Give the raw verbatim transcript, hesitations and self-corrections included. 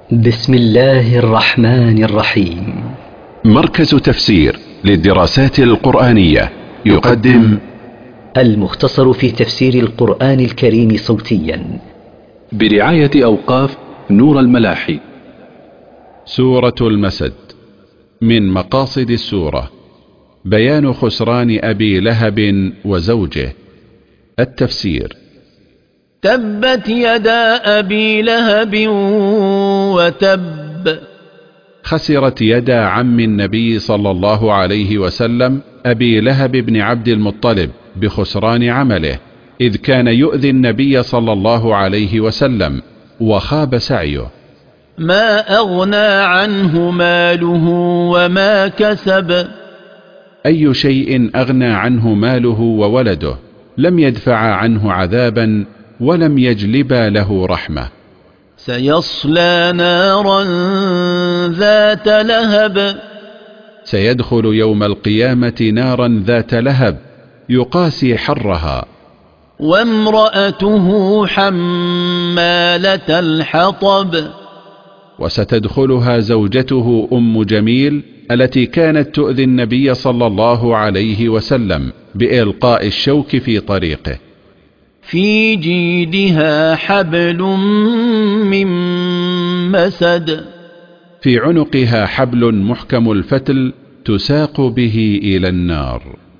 بسم الله الرحمن الرحيم. مركز تفسير للدراسات القرآنية يقدم المختصر في تفسير القرآن الكريم صوتيا برعاية أوقاف نور الملاحي. سورة المسد. من مقاصد السورة بيان خسران أبي لهب وزوجه. التفسير: تبت يدا أبي لهب وتب. خسرت يدا عم النبي صلى الله عليه وسلم أبي لهب بن عبد المطلب بخسران عمله، إذ كان يؤذي النبي صلى الله عليه وسلم وخاب سعيه. ما أغنى عنه ماله وما كسب. أي شيء أغنى عنه ماله وولده، لم يدفع عنه عذابا ولم يجلبا له رحمة. سيصلى نارا ذات لهب. سيدخل يوم القيامة نارا ذات لهب يقاسي حرها. وامرأته حمالة الحطب. وستدخلها زوجته أم جميل التي كانت تؤذي النبي صلى الله عليه وسلم بإلقاء الشوك في طريقه. في جيدها حبل من مسد. في عنقها حبل محكم الفتل تساق به إلى النار.